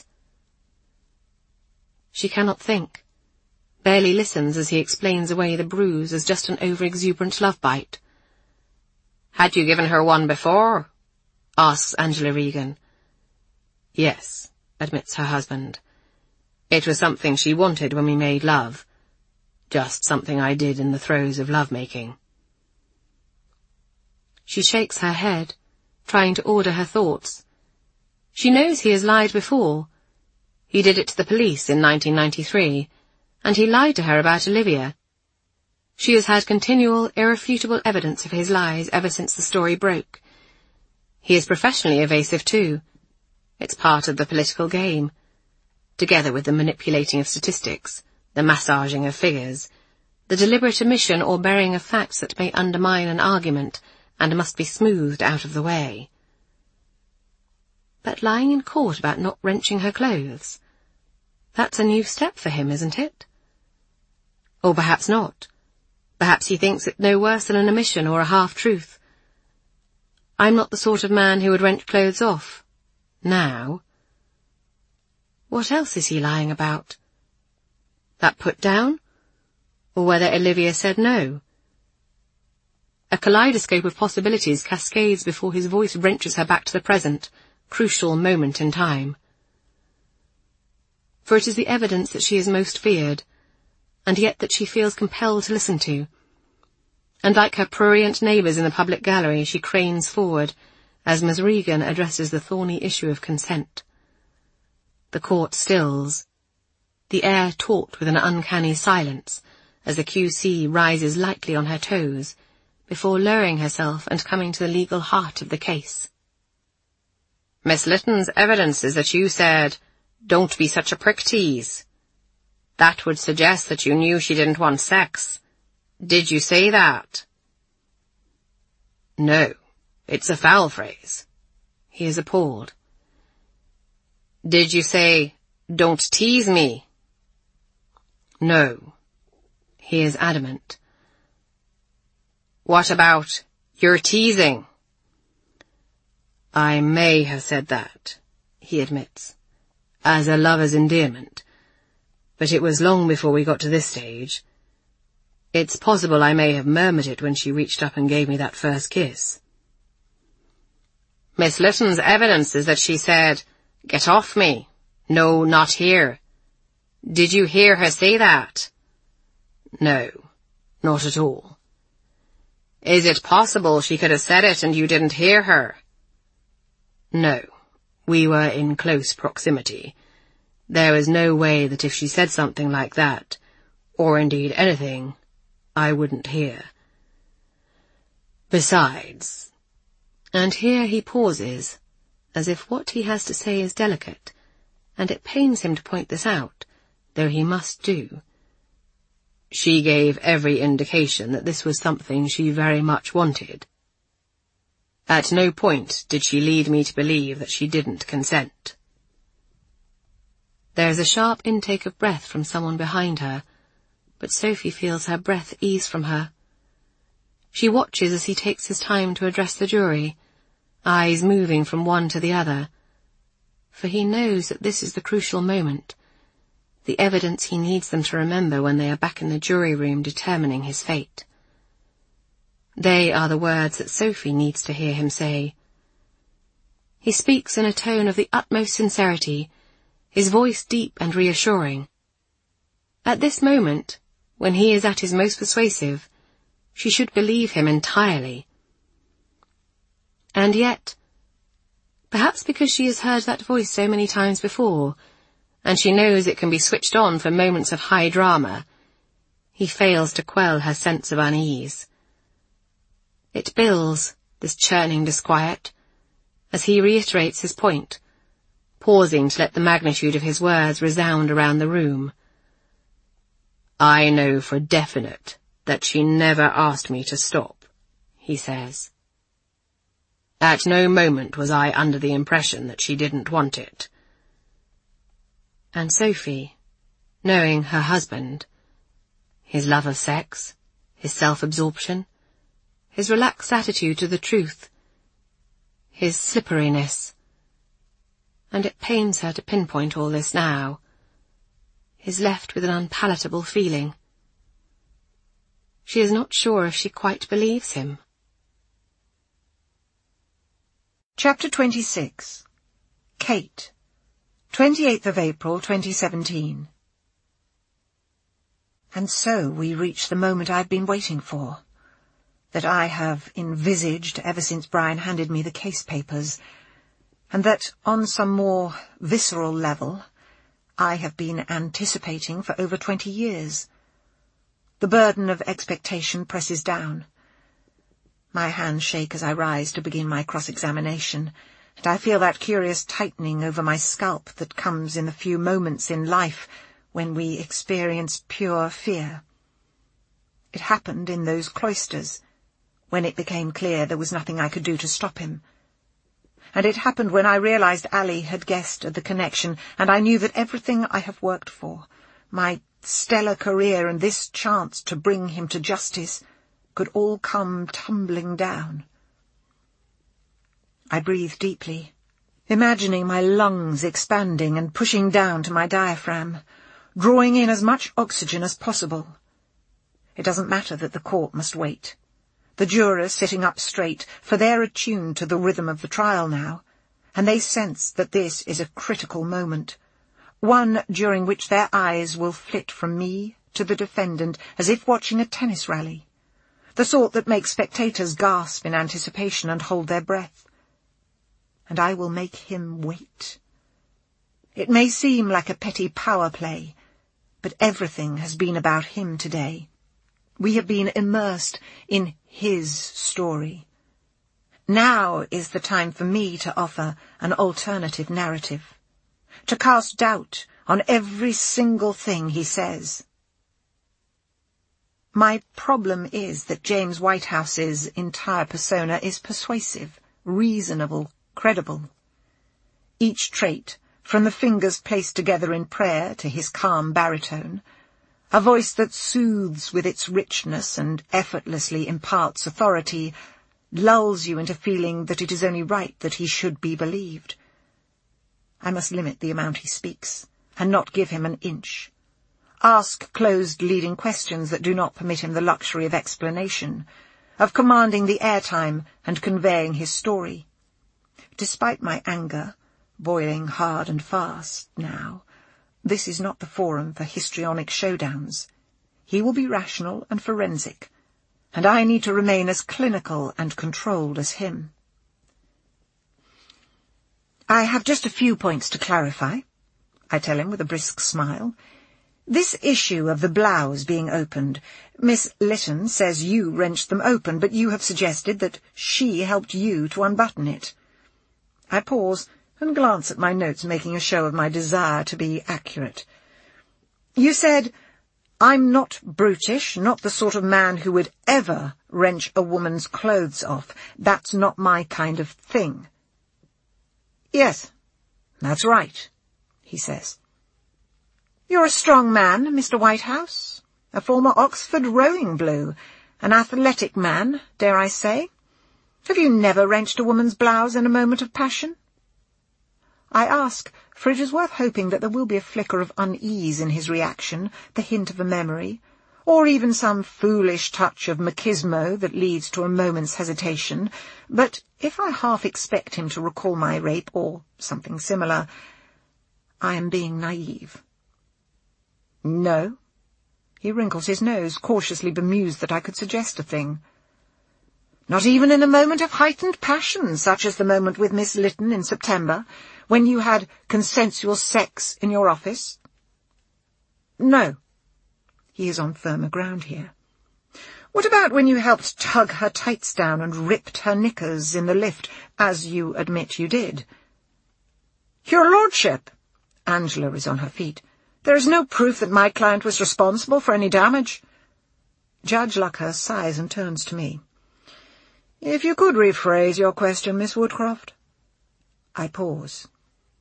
She cannot think, barely listens as he explains away the bruise as just an over-exuberant love-bite. "Had you given her one before?" asks Angela Regan. "Yes," admits her husband. "It was something she wanted when we made love. Just something I did in the throes of love-making." She shakes her head, trying to order her thoughts. She knows he has lied before. He did it to the police in 1993, and he lied to her about Olivia. She has had continual, irrefutable evidence of his lies ever since the story broke. He is professionally evasive too. It's part of the political game, together with the manipulating of statistics, the massaging of figures, the deliberate omission or burying of facts that may undermine an argument and must be smoothed out of the way. But lying in court about not wrenching her clothes, that's a new step for him, isn't it? Or perhaps not. Perhaps he thinks it no worse than an omission or a half-truth. I'm not the sort of man who would wrench clothes off. Now. What else is he lying about? That put down? Or whether Olivia said no? A kaleidoscope of possibilities cascades before his voice wrenches her back to the present, crucial moment in time. For it is the evidence that she is most feared, and yet that she feels compelled to listen to. And like her prurient neighbours in the public gallery, she cranes forward as Miss Regan addresses the thorny issue of consent. The court stills, the air taut with an uncanny silence, as the QC rises lightly on her toes, before lowering herself and coming to the legal heart of the case. "Miss Litton's evidence is that you said, 'Don't be such a prick tease.' That would suggest that you knew she didn't want sex. Did you say that?" "No, it's a foul phrase." He is appalled. "Did you say, 'Don't tease me'?" "No." He is adamant. "What about, 'You're teasing'?" "I may have said that," he admits, "as a lover's endearment. But it was long before we got to this stage. It's possible I may have murmured it when she reached up and gave me that first kiss." "Miss Litton's evidence is that she said, 'Get off me. No, not here.' Did you hear her say that?" "No, not at all." "Is it possible she could have said it and you didn't hear her?" "No, we were in close proximity. There was no way that if she said something like that, or indeed anything, I wouldn't hear. Besides," and here he pauses, as if what he has to say is delicate, and it pains him to point this out, though he must do. "She gave every indication that this was something she very much wanted." At no point did she lead me to believe that she didn't consent. There is a sharp intake of breath from someone behind her, but Sophie feels her breath ease from her. She watches as he takes his time to address the jury, eyes moving from one to the other, for he knows that this is the crucial moment, the evidence he needs them to remember when they are back in the jury room determining his fate. They are the words that Sophie needs to hear him say. He speaks in a tone of the utmost sincerity, his voice deep and reassuring. At this moment, when he is at his most persuasive, she should believe him entirely. And yet, perhaps because she has heard that voice so many times before, and she knows it can be switched on for moments of high drama, he fails to quell her sense of unease. It builds, this churning disquiet, as he reiterates his point, pausing to let the magnitude of his words resound around the room. I know for definite that she never asked me to stop, he says. At no moment was I under the impression that she didn't want it. And Sophie, knowing her husband, his love of sex, his self-absorption, his relaxed attitude to the truth, his slipperiness, and it pains her to pinpoint all this now, is left with an unpalatable feeling. She is not sure if she quite believes him. Chapter 26. Kate. 28th of April, 2017. And so we reach the moment I've been waiting for, that I have envisaged ever since Brian handed me the case papers, and that, on some more visceral level, I have been anticipating for over 20 years. The burden of expectation presses down. My hands shake as I rise to begin my cross-examination, and I feel that curious tightening over my scalp that comes in the few moments in life when we experience pure fear. It happened in those cloisters, when it became clear there was nothing I could do to stop him. And it happened when I realized Ali had guessed at the connection, and I knew that everything I have worked for, my stellar career and this chance to bring him to justice, could all come tumbling down. I breathe deeply, imagining my lungs expanding and pushing down to my diaphragm, drawing in as much oxygen as possible. It doesn't matter that the court must wait. The jurors sitting up straight, for they're attuned to the rhythm of the trial now, and they sense that this is a critical moment, one during which their eyes will flit from me to the defendant as if watching a tennis rally, the sort that makes spectators gasp in anticipation and hold their breath. And I will make him wait. It may seem like a petty power play, but everything has been about him today. We have been immersed in his story. Now is the time for me to offer an alternative narrative, to cast doubt on every single thing he says. My problem is that James Whitehouse's entire persona is persuasive, reasonable, credible. Each trait, from the fingers placed together in prayer to his calm baritone, a voice that soothes with its richness and effortlessly imparts authority, lulls you into feeling that it is only right that he should be believed. I must limit the amount he speaks, and not give him an inch. Ask closed leading questions that do not permit him the luxury of explanation, of commanding the airtime and conveying his story. Despite my anger, boiling hard and fast now, this is not the forum for histrionic showdowns. He will be rational and forensic, and I need to remain as clinical and controlled as him. I have just a few points to clarify, I tell him with a brisk smile. This issue of the blouse being opened, Miss Lytton says you wrenched them open, but you have suggested that she helped you to unbutton it. I pause and glance at my notes, making a show of my desire to be accurate. You said, I'm not brutish, not the sort of man who would ever wrench a woman's clothes off. That's not my kind of thing. Yes, that's right, he says. You're a strong man, Mr. Whitehouse, a former Oxford rowing blue, an athletic man, dare I say. Have you never wrenched a woman's blouse in a moment of passion? I ask, for it is worth hoping that there will be a flicker of unease in his reaction, the hint of a memory, or even some foolish touch of machismo that leads to a moment's hesitation. But if I half expect him to recall my rape, or something similar, I am being naive. No. He wrinkles his nose, cautiously bemused that I could suggest a thing. Not even in a moment of heightened passion, such as the moment with Miss Lytton in September, when you had consensual sex in your office? No. He is on firmer ground here. What about when you helped tug her tights down and ripped her knickers in the lift, as you admit you did? Your Lordship! Angela is on her feet. There is no proof that my client was responsible for any damage. Judge Luckhurst sighs and turns to me. If you could rephrase your question, Miss Woodcroft. I pause.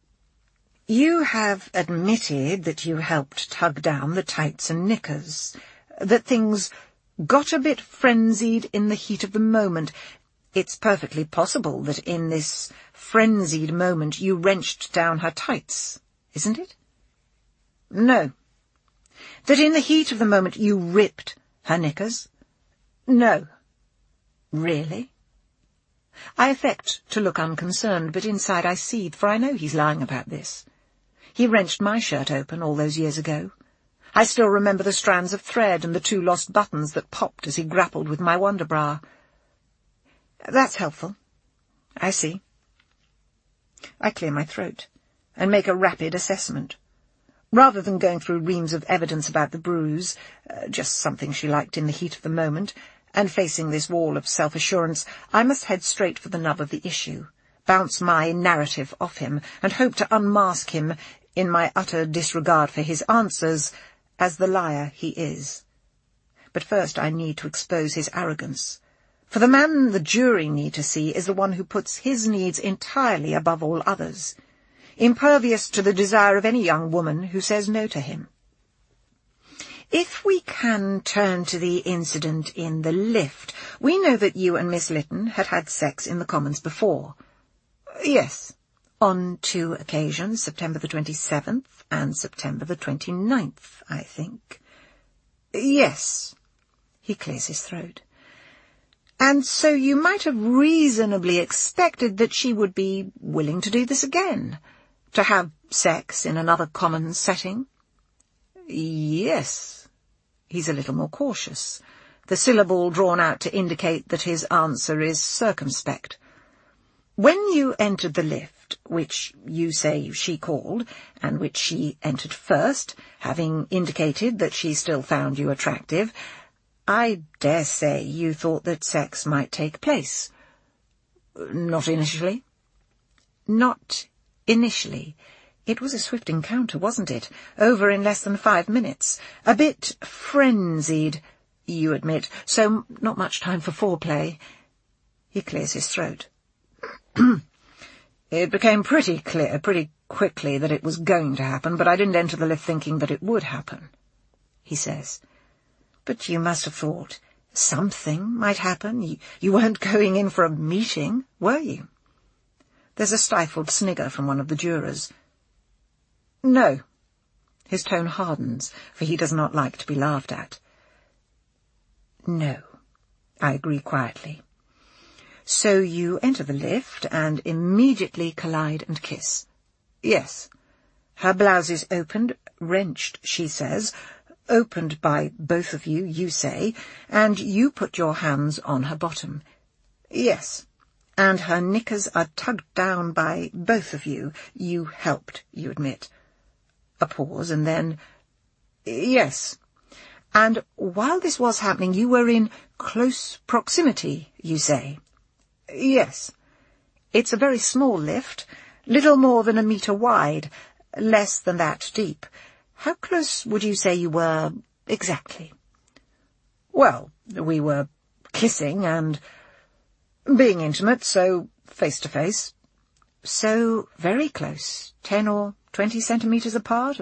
You have admitted that you helped tug down the tights and knickers, that things got a bit frenzied in the heat of the moment. It's perfectly possible that in this frenzied moment you wrenched down her tights, isn't it? No. That in the heat of the moment you ripped her knickers? No. Really? I affect to look unconcerned, but inside I seethe, for I know he's lying about this. He wrenched my shirt open all those years ago. I still remember the strands of thread and the 2 lost buttons that popped as he grappled with my wonderbra. That's helpful. I see. I clear my throat and make a rapid assessment. Rather than going through reams of evidence about the bruise, just something she liked in the heat of the moment, and facing this wall of self-assurance, I must head straight for the nub of the issue, bounce my narrative off him, and hope to unmask him, in my utter disregard for his answers, as the liar he is. But first I need to expose his arrogance, for the man the jury need to see is the one who puts his needs entirely above all others, impervious to the desire of any young woman who says no to him. If we can turn to the incident in the lift, we know that you and Miss Lytton had had sex in the Commons before. Yes, on 2 occasions, September the 27th and September the 29th, I think. Yes. He clears his throat. And so you might have reasonably expected that she would be willing to do this again, to have sex in another Commons setting? Yes. He's a little more cautious, the syllable drawn out to indicate that his answer is circumspect. When you entered the lift, which you say she called, and which she entered first, having indicated that she still found you attractive, I dare say you thought that sex might take place. Not initially? Not initially. It was a swift encounter, wasn't it? Over in less than 5 minutes. A bit frenzied, you admit, so not much time for foreplay. He clears his throat. It became pretty clear, pretty quickly, that it was going to happen, but I didn't enter the lift thinking that it would happen, he says. But you must have thought something might happen. You weren't going in for a meeting, were you? There's a stifled snigger from one of the jurors. No. His tone hardens, for he does not like to be laughed at. No, I agree quietly. So you enter the lift and immediately collide and kiss. Yes. Her blouse is opened, wrenched, she says, opened by both of you, you say, and you put your hands on her bottom. Yes. And her knickers are tugged down by both of you. You helped, you admit. A pause, and then, yes. And while this was happening, you were in close proximity, you say. Yes. It's a very small lift, little more than 1 metre wide, less than that deep. How close would you say you were exactly. Well, we were kissing and being intimate, so face to face. So very close, 10 or 20 centimetres apart,